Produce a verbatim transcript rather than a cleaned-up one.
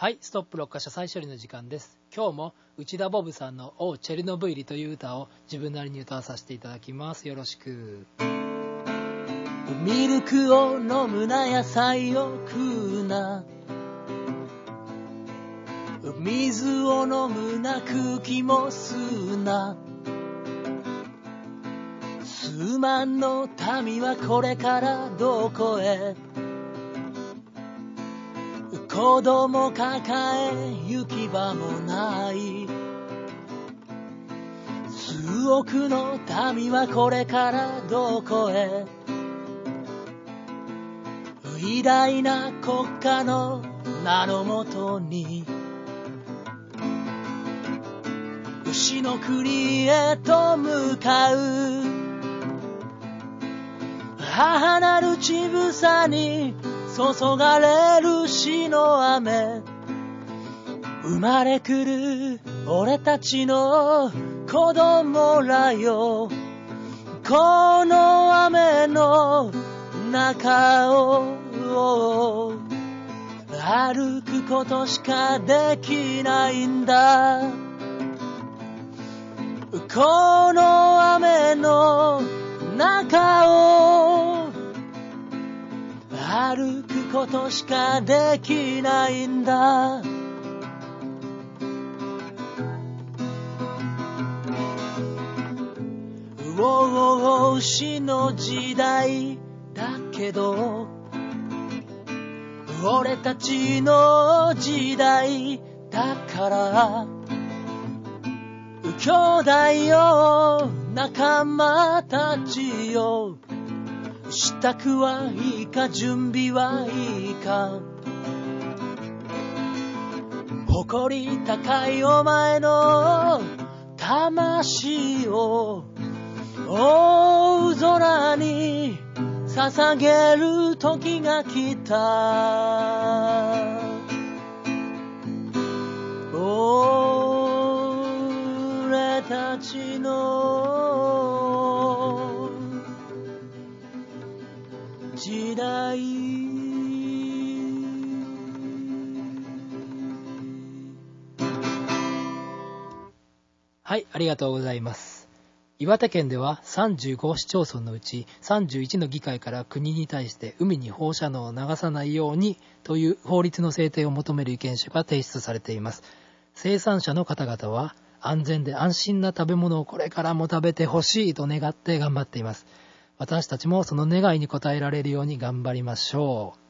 はい、ストップろっかしょ再処理の時間です。今日も内田ボブさんのおうチェルノブイリという歌を自分なりに歌わさせていただきます。よろしく。 ミルクを飲むな、野菜を食うな、水を飲むな、空気も吸うな。数万の民はこれからどこへ、子供抱え行き場もない。数億の民はこれからどこへ、偉大な国家の名のもとに、牛の国へと向かう。母なる乳房に注がれる死の雨、生まれくる俺たちの子供らよ、この雨の中を歩くことしかできないんだ。この雨の中を歩くことしかできないんだ。うおう牛の時代だけど、俺たちの時代だから、兄弟よ仲間たちよ、支度はいいか、準備はいいか、誇り高いお前の魂を大空に捧げる時が来た。俺たちの時代。 はい、ありがとうございます。岩手県ではさんじゅうご市町村のうちさんじゅういちの議会から国に対して海に放射能を流さないようにという法律の制定を求める意見書が提出されています。生産者の方々は安全で安心な食べ物をこれからも食べてほしいと願って頑張っています。私たちもその願いに応えられるように頑張りましょう。